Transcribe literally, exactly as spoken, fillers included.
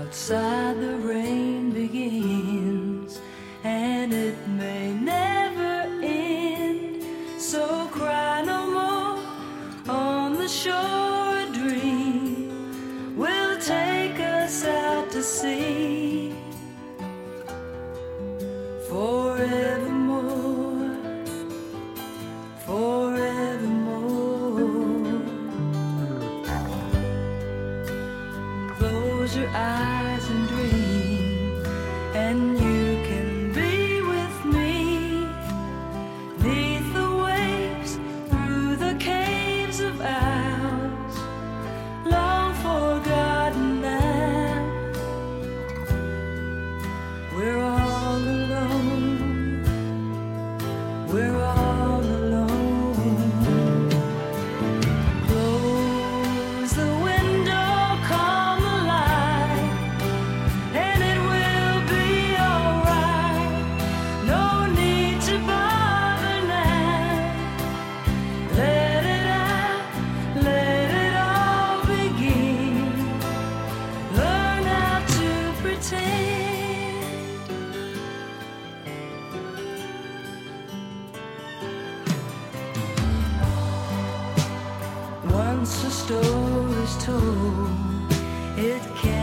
Outside the rain begins, and it may never end. So cry no more on the shore. A dream will take us out to sea forevermore, forevermore. Close your eyes and dream, and you can be with me, 'neath the waves, through the caves of ours, long forgotten now. We're all alone, we're all alone. Close the window, calm the light, and it will be alright. No need to bother now. Let it out, let it all begin. Learn how to pretend. Once a story's told, it can't